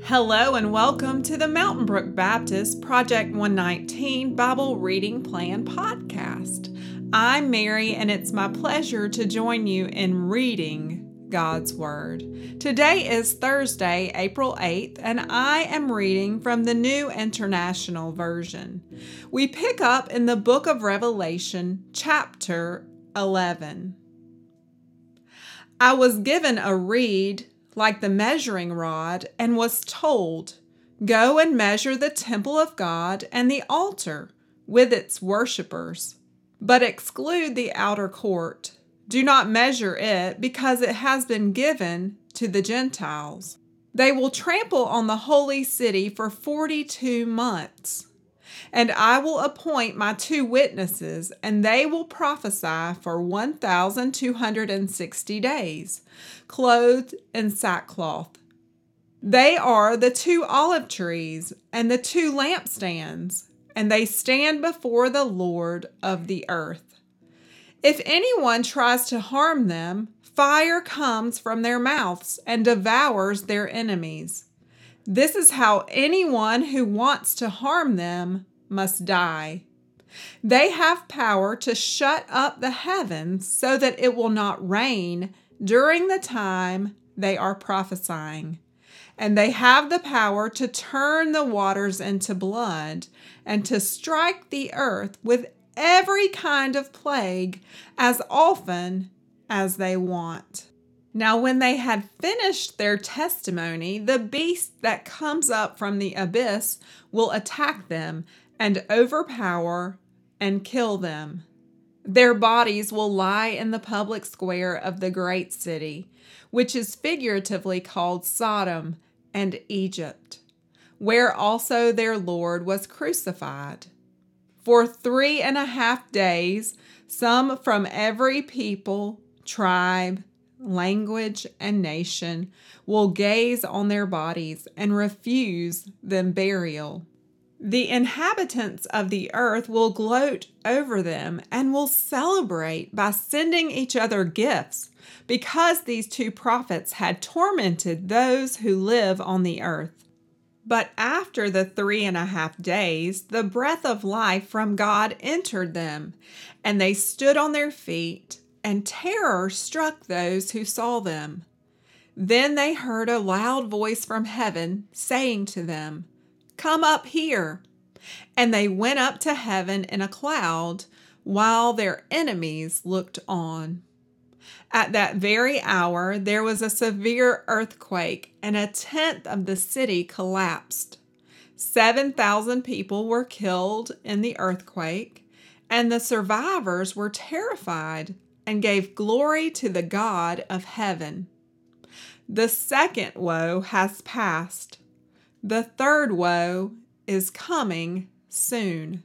Hello and welcome to the Mountain Brook Baptist Project 119 Bible Reading Plan podcast. I'm Mary and it's my pleasure to join you in reading God's Word. Today is Thursday, April 8th, and I am reading from the New International Version. We pick up in the book of Revelation, chapter 11. I was given a reed like the measuring rod, and was told, "Go and measure the temple of God and the altar with its worshippers, but exclude the outer court. Do not measure it, because it has been given to the Gentiles. They will trample on the holy city for 42 months. And I will appoint my 2 witnesses, and they will prophesy for 1,260 days, clothed in sackcloth. They are the 2 olive trees and the 2 lampstands, and they stand before the Lord of the earth. If anyone tries to harm them, fire comes from their mouths and devours their enemies. This is how anyone who wants to harm them must die. They have power to shut up the heavens so that it will not rain during the time they are prophesying. And they have the power to turn the waters into blood and to strike the earth with every kind of plague as often as they want. Now, when they had finished their testimony, the beast that comes up from the abyss will attack them and overpower and kill them. Their bodies will lie in the public square of the great city, which is figuratively called Sodom and Egypt, where also their Lord was crucified. For 3.5 days, some from every people, tribe, language, and nation will gaze on their bodies and refuse them burial. The inhabitants of the earth will gloat over them and will celebrate by sending each other gifts, because these 2 prophets had tormented those who live on the earth. But after the 3.5 days, the breath of life from God entered them, and they stood on their feet, and terror struck those who saw them. Then they heard a loud voice from heaven saying to them, "Come up here." And they went up to heaven in a cloud, while their enemies looked on. At that very hour there was a severe earthquake, and 1/10 of the city collapsed. 7,000 people were killed in the earthquake, and the survivors were terrified and gave glory to the God of heaven. The second woe has passed. The third woe is coming soon.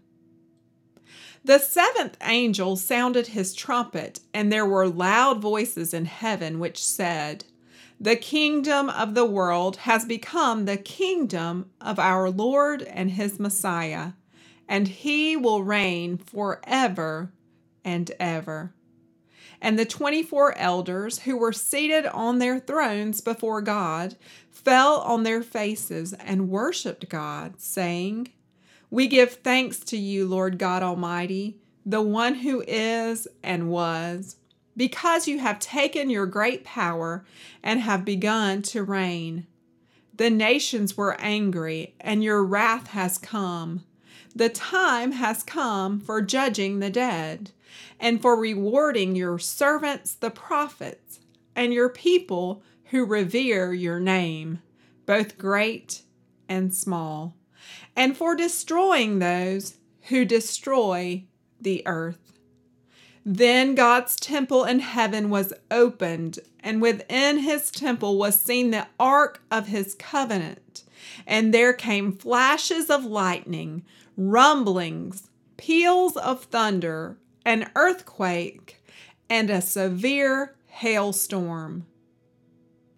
The 7th angel sounded his trumpet, and there were loud voices in heaven which said, "The kingdom of the world has become the kingdom of our Lord and his Messiah, and he will reign forever and ever." And the 24 elders who were seated on their thrones before God fell on their faces and worshiped God, saying, "We give thanks to you, Lord God Almighty, the one who is and was, because you have taken your great power and have begun to reign. The nations were angry, and your wrath has come. The time has come for judging the dead, and for rewarding your servants the prophets, and your people who revere your name, both great and small, and for destroying those who destroy the earth." Then God's temple in heaven was opened, and within his temple was seen the ark of his covenant. And there came flashes of lightning, rumblings, peals of thunder, an earthquake, and a severe hailstorm.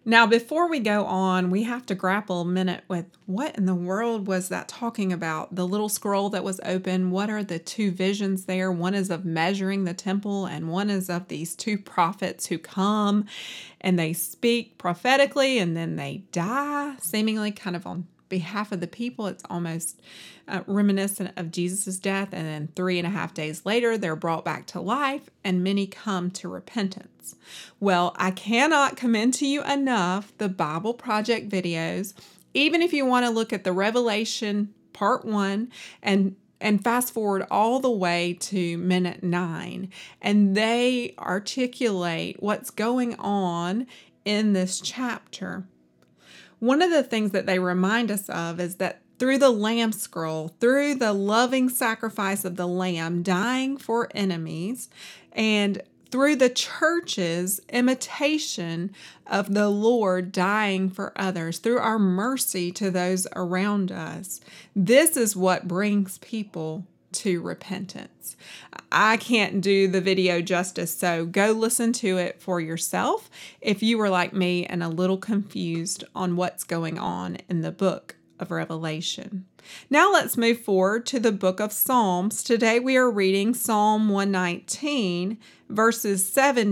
Now, before we go on, we have to grapple a minute with what in the world was that talking about? The little scroll that was open, what are the two visions there? One is of measuring the temple, and one is of these two prophets who come and they speak prophetically and then they die, seemingly kind of on behalf of the people. It's almost reminiscent of Jesus' death. And then 3.5 days later, they're brought back to life and many come to repentance. Well, I cannot commend to you enough the Bible Project videos. Even if you want to look at the Revelation part 1 and fast forward all the way to minute 9, and they articulate what's going on in this chapter. One of the things that they remind us of is that through the Lamb scroll, through the loving sacrifice of the Lamb dying for enemies, and through the church's imitation of the Lord dying for others, through our mercy to those around us, this is what brings people to repentance. I can't do the video justice, so go listen to it for yourself if you were like me and a little confused on what's going on in the book of Revelation. Now let's move forward to the book of Psalms. Today we are reading Psalm 119, verses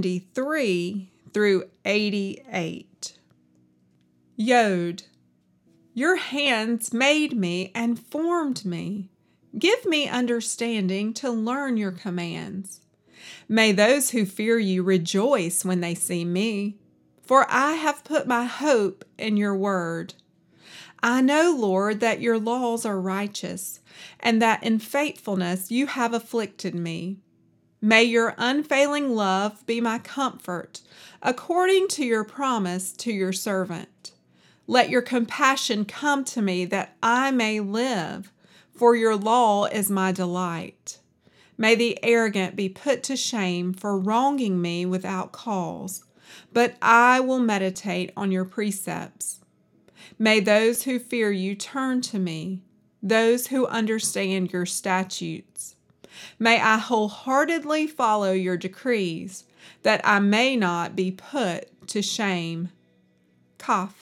73 through 88. Yod, your hands made me and formed me. Give me understanding to learn your commands. May those who fear you rejoice when they see me, for I have put my hope in your word. I know, Lord, that your laws are righteous, and that in faithfulness you have afflicted me. May your unfailing love be my comfort, according to your promise to your servant. Let your compassion come to me that I may live, for your law is my delight. May the arrogant be put to shame for wronging me without cause, but I will meditate on your precepts. May those who fear you turn to me, those who understand your statutes. May I wholeheartedly follow your decrees, that I may not be put to shame. Kaf.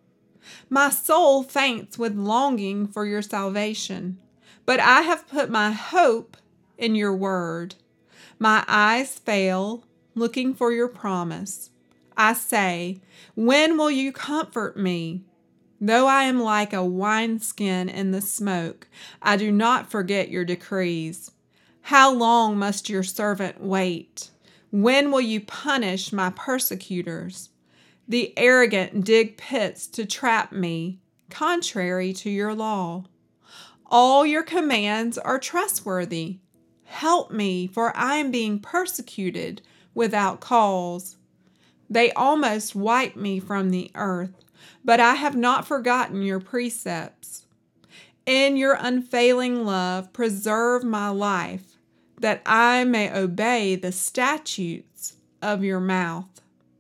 My soul faints with longing for your salvation, but I have put my hope in your word. My eyes fail, looking for your promise. I say, when will you comfort me? Though I am like a wineskin in the smoke, I do not forget your decrees. How long must your servant wait? When will you punish my persecutors? The arrogant dig pits to trap me, contrary to your law. All your commands are trustworthy. Help me, for I am being persecuted without cause. They almost wipe me from the earth, but I have not forgotten your precepts. In your unfailing love, preserve my life, that I may obey the statutes of your mouth.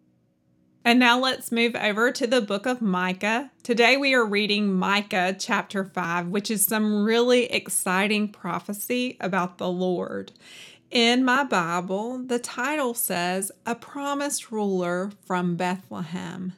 And now let's move over to the book of Micah. Today we are reading Micah chapter 5, which is some really exciting prophecy about the Lord. In my Bible, the title says, A Promised Ruler from Bethlehem.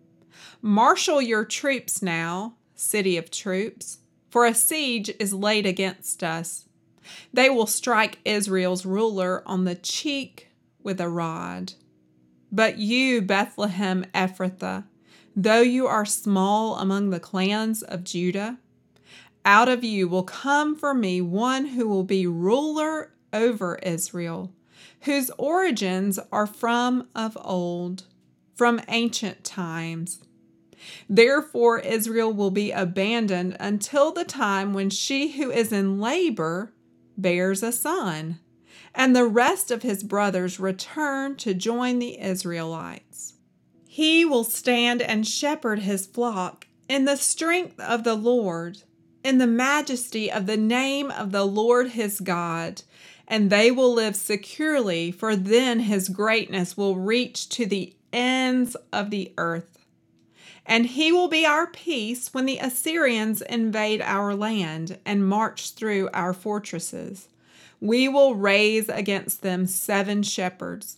Marshal your troops now, city of troops, for a siege is laid against us. They will strike Israel's ruler on the cheek with a rod. But you, Bethlehem Ephrathah, though you are small among the clans of Judah, out of you will come for me one who will be ruler over Israel, whose origins are from of old, from ancient times. Therefore Israel will be abandoned until the time when she who is in labor bears a son, and the rest of his brothers return to join the Israelites. He will stand and shepherd his flock in the strength of the Lord, in the majesty of the name of the Lord his God, and they will live securely, for then his greatness will reach to the ends of the earth. And he will be our peace when the Assyrians invade our land and march through our fortresses. We will raise against them 7 shepherds.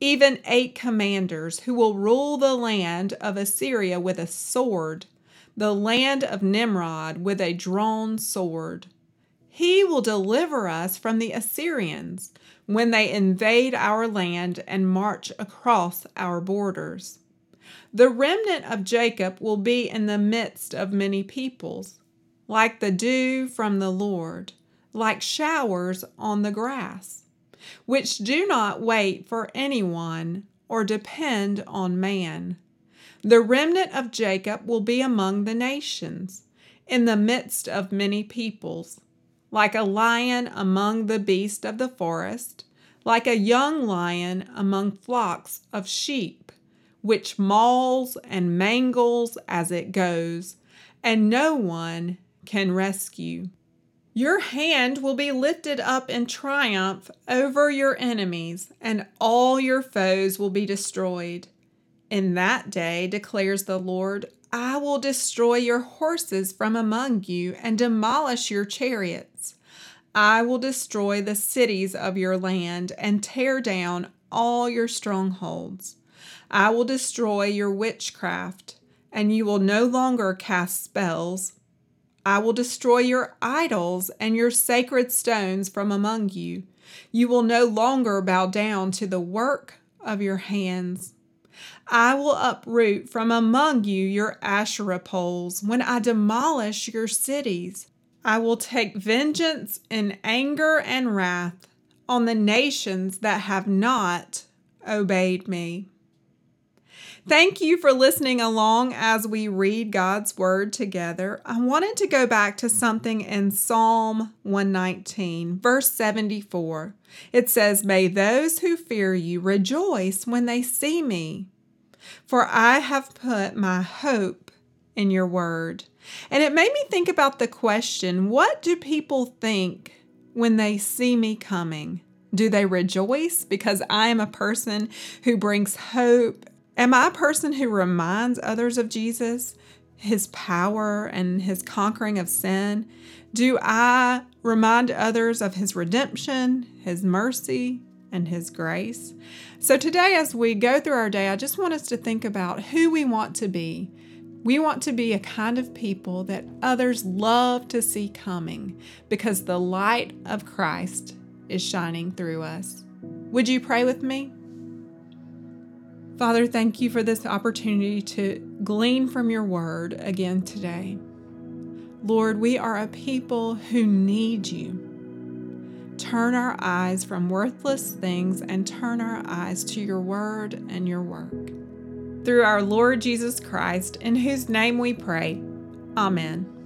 even 8 commanders who will rule the land of Assyria with a sword, the land of Nimrod with a drawn sword. He will deliver us from the Assyrians when they invade our land and march across our borders. The remnant of Jacob will be in the midst of many peoples, like the dew from the Lord, like showers on the grass, which do not wait for anyone or depend on man. The remnant of Jacob will be among the nations, in the midst of many peoples, like a lion among the beasts of the forest, like a young lion among flocks of sheep, which mauls and mangles as it goes, and no one can rescue. Your hand will be lifted up in triumph over your enemies, and all your foes will be destroyed. In that day, declares the Lord, I will destroy your horses from among you and demolish your chariots. I will destroy the cities of your land and tear down all your strongholds. I will destroy your witchcraft, and you will no longer cast spells. I will destroy your idols and your sacred stones from among you. You will no longer bow down to the work of your hands. I will uproot from among you your Asherah poles when I demolish your cities. I will take vengeance in anger and wrath on the nations that have not obeyed me. Thank you for listening along as we read God's Word together. I wanted to go back to something in Psalm 119, verse 74. It says, May those who fear you rejoice when they see me, for I have put my hope in your word. And it made me think about the question, what do people think when they see me coming? Do they rejoice because I am a person who brings hope? Am I a person who reminds others of Jesus, his power and his conquering of sin? Do I remind others of his redemption, his mercy, and his grace? So today, as we go through our day, I just want us to think about who we want to be. We want to be a kind of people that others love to see coming because the light of Christ is shining through us. Would you pray with me? Father, thank you for this opportunity to glean from your word again today. Lord, we are a people who need you. Turn our eyes from worthless things and turn our eyes to your word and your work. Through our Lord Jesus Christ, in whose name we pray. Amen.